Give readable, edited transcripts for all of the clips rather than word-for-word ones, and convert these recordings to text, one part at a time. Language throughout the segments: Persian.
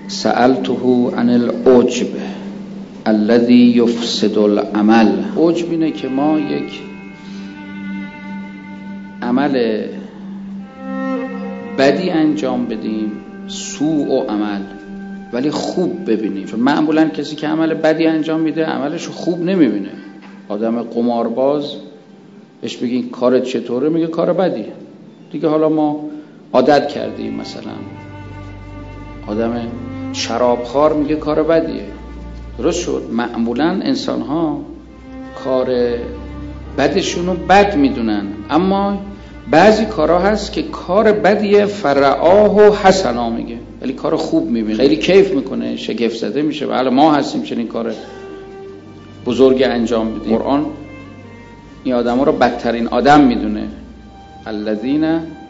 سألته عن العجب الذي یفسد العمل. عجب اینه که ما یک عمل بدی انجام بدیم، سوء و عمل، ولی خوب ببینیم. چون معمولا کسی که عمل بدی انجام میده عملشو خوب نمیبینه. آدم قمارباز بهش بگین کارت چطوره، میگه کار بدیه دیگه. حالا ما عادت کردیم. مثلا آدم شرابخوار میگه کار بدیه. درست شد. معمولا انسان ها کار بدشونو بد میدونن، اما بعضی کارها هست که کار بدیه فرعاه و حسنا میگه، ولی کار خوب میبینه، خیلی کیف میکنه، شگفت زده میشه. بله ما هستیم چنین کار بزرگ انجام بدیم. قرآن این آدم ها رو بدترین آدم میدونه. الذین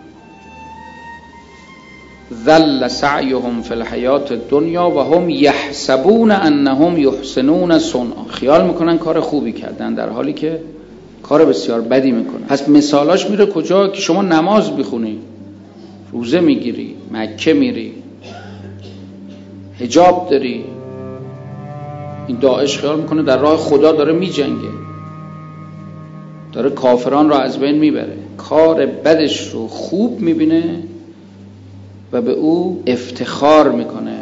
ذل سعیهم فی الحیات الدنیا و هم یحسبون انهم یحسنون صنعا. خیال میکنن کار خوبی کردن در حالی که کار بسیار بدی میکنن. پس مثالاش میره کجا؟ که شما نماز بخونی، روزه میگیری، مکه میری، حجاب داری، این داعش خیال میکنه در راه خدا داره میجنگه، داره کافران را از بین میبره. کار بدش رو خوب میبینه و به او افتخار میکنه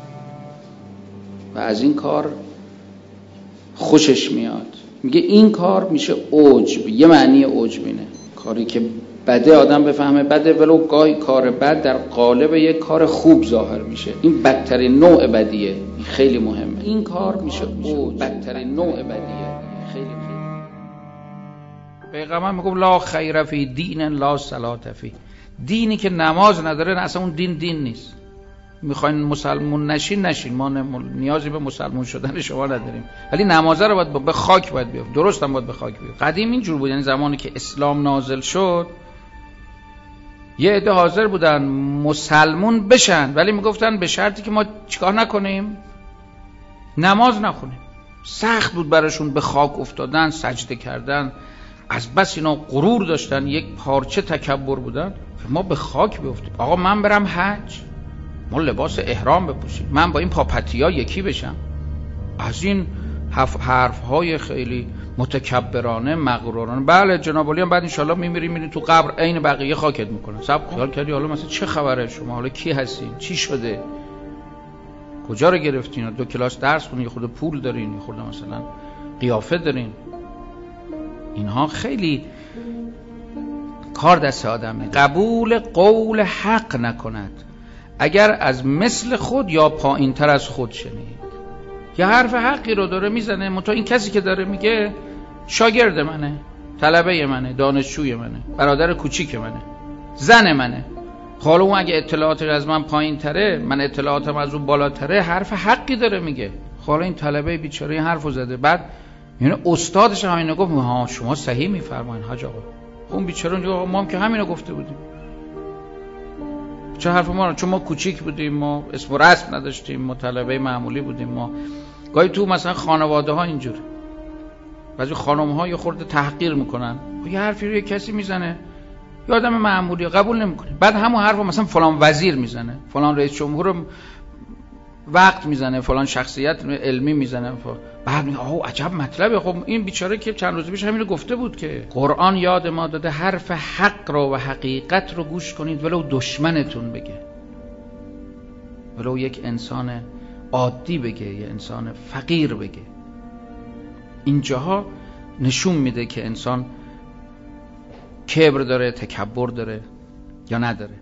و از این کار خوشش میاد. میگه این کار میشه عجب. یه معنی عجب اینه، کاری که بده آدم بفهمه بده، ولو گاهی کار بد در قالب یک کار خوب ظاهر میشه. این بدترین نوع بدیه. این خیلی مهمه. این کار میشه عجب، بدترین نوع بدیه. خیلی مهمه. پیغمبر میگه لا خیر فی دین لا صلاة فی. دینی که نماز نداره اصلا اون دین نیست. میخواین مسلمون نشین، ما نیازی به مسلمون شدن شما نداریم، ولی نمازه رو باید به خاک باید بیافت. درست هم باید به خاک بیافت. قدیم اینجور بود، یعنی زمانی که اسلام نازل شد یه عده حاضر بودن مسلمون بشن، ولی میگفتن به شرطی که ما چیکار نکنیم، نماز نخونیم. سخت بود براشون به خاک افتادن، سجده کردن. از بس اینا غرور داشتن، یک پارچه تکبر بودن، ما به خاک بیافتیم. آقا من برم حج، ما لباس احرام بپوشیم، من با این پاپتیا یکی بشم. از این حرفهای خیلی متکبرانه مغرورانه. بله جناب علی هم بعد انشالله میمیری تو قبر عین بقیه خاکت میکنن. صبر خیال کردی حالا مثلا چه خبره شما، حالا کی هستین، چی شده، کجا رو گرفتین، 2 کلاس درس خونین، خود پول دارین، خود مثلا قیافه دارین. اینها خیلی کار دست آدمه. قبول قول حق نکند اگر از مثل خود یا پایین تر از خود شنید. یه حرف حقی رو داره میزنه، منتها این کسی که داره میگه شاگرد منه، طلبه منه، دانشجوی منه، برادر کوچیک منه، زن منه. حالا اون اگه اطلاعاتش از من پایین تره، من اطلاعاتم از اون بالاتره، حرف حقی داره میگه. حالا این طلبه بیچاره این حرفو زده، بعد یعنی استادش هم اینو گفت ها شما صحیح میفرمایید حاج آقا. اون بیچاره اونجا ما هم که همینو گفته بودیم. چه حرف ما رو، چون ما کوچیک بودیم، ما اسم و رسم نداشتیم، ما طلبه معمولی بودیم. ما گاهی تو مثلا خانواده ها اینجوره، بعضی خانم ها یه خورده تحقیر میکنن، یه حرفی رو یه کسی میزنه، یه آدم معمولی قبول نمیکنه، بعد همون حرفو مثلا فلان وزیر میزنه، فلان رئیس جمهور وقت میزنه، فلان شخصیت علمی میزنه، بعد میگه آها عجب مطلبه. خب این بیچاره که چند روز پیش همین رو گفته بود که قرآن یاد ما داده حرف حق رو و حقیقت رو گوش کنید ولو دشمنتون بگه، ولو یک انسان عادی بگه، یه انسان فقیر بگه. اینجاها نشون میده که انسان کبر داره، تکبر داره یا نداره.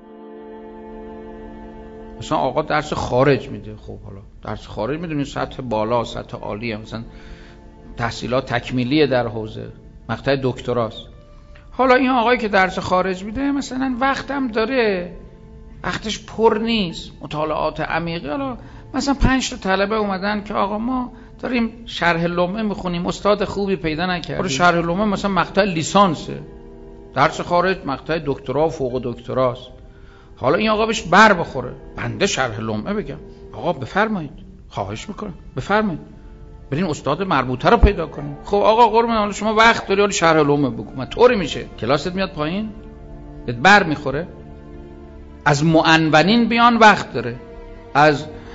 مثلا آقا درس خارج میده، خب حالا درس خارج میدونید سطح بالا، سطح عالیه، مثلا تحصیلات تکمیلیه در حوزه، مقطع دکتراست. حالا این آقایی که درس خارج میده مثلا وقتم داره، وقتش پر نیست، مطالعات عمیقی. حالا مثلا 5 تا طلبه اومدن که آقا ما داریم شرح لمعه میخونیم، استاد خوبی پیدا نکردیم. شرح لمعه مثلا مقطع لیسانسه، درس خارج مقطع دکترا و فوق دکتراست. حالا این آقا بهش بر بخوره، بنده شرح لمعه بگم، آقا بفرمایید، خواهش میکنم بفرمایید برین استاد مربوطه رو پیدا کنیم. خب آقا قربان حالا شما وقت داری، حالا شرح لمعه بگو. من طوری میشه کلاست میاد پایین، بهت بر میخوره. از معنونین بیان وقت داره، از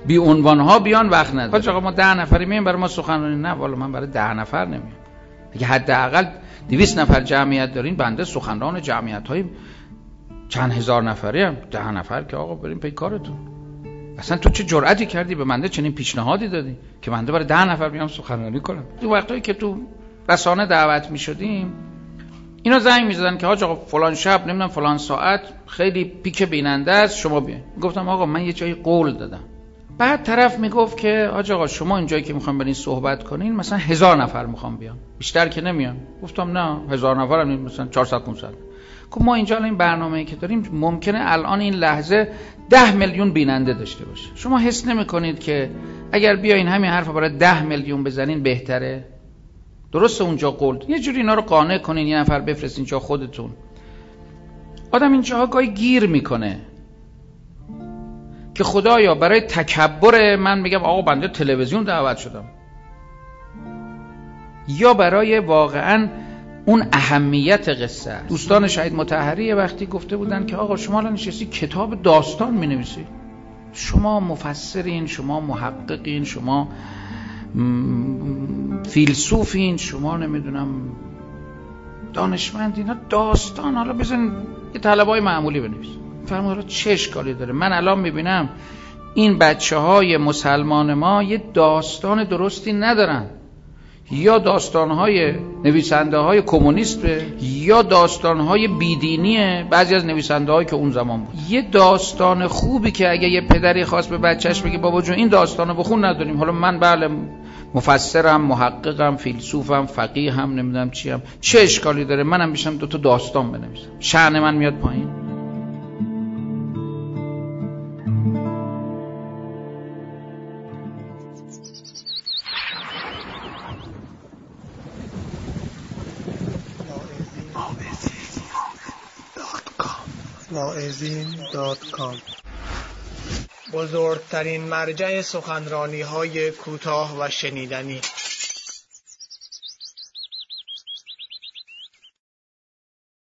بی عنوان ها بیان وقت نداره. آقا ما 10 نفری میایم برای ما سخنرانی، نه والا من برای 10 نفر نمیام. اگه حداقل 200 نفر جمعیت دارین، بنده سخنران جمعیت های چند هزار نفری هم، 10 نفر که آقا بریم پی کارتون. اصلا تو چه جرأتی کردی به بنده چنین پیشنهادی دادی که بنده برای 10 نفر بیام سخنرانی کنم؟ تو وقتایی که تو رسانه دعوت میشدیم اینا زنگ میزدن که حاج آقا فلان شب نمیدونم فلان ساعت خیلی پیک بیننده است، شما بیاین. گفتم آقا من یه جایی قول دادم. بعد طرف میگفت که حاج آقا شما اینجایی که میخوام برین صحبت کنین مثلا 1000 نفر میخوام بیان، بیشتر که نمیان. گفتم نه 1000 نفر هم مثلا 400 500. گفت ما اینجا این برنامه‌ای که داریم ممکنه الان این لحظه 10 میلیون بیننده داشته باشه. شما حس نمی‌کنید که اگر بیاین همین حرفو برای 10 میلیون بزنین بهتره؟ درسته اونجا قول یه جوری اینا رو قانع کنین، یه نفر بفرستین جا خودتون. آدم اینجاها گاهی گیر میکنه که خدایا برای تکبر من میگم آقا بنده تلویزیون دعوت شدم، یا برای واقعاً اون اهمیت قصه است. دوستان شهید مطهری وقتی گفته بودن که آقا شما الان نشستی کتاب داستان مینویسی، شما مفسرین، شما محققین، شما فیلسوفین، شما نمیدونم دانشمندین، داستان حالا بزن یه طلبای معمولی بنویس. فرمودن چه اشکالی داره؟ من الان میبینم این بچه‌های مسلمان ما یه داستان درستی ندارن، یا داستان‌های نویسنده‌های کمونیسته یا داستان‌های بیدینیه بعضی از نویسنده‌هایی که اون زمان بود. یه داستان خوبی که اگه یه پدری خواست به بچهش بگه بابا جون این داستانو بخون نداریم. حالا من بله مفسرم، محققم، فیلسوفم، فقیهم، نمیدونم چیم، چه اشکالی داره منم میشم 2 تا داستان بنویسم؟ شأن من میاد پایین؟ واعظین.com بزرگترین مرجع سخنرانی‌های کوتاه و شنیدنی.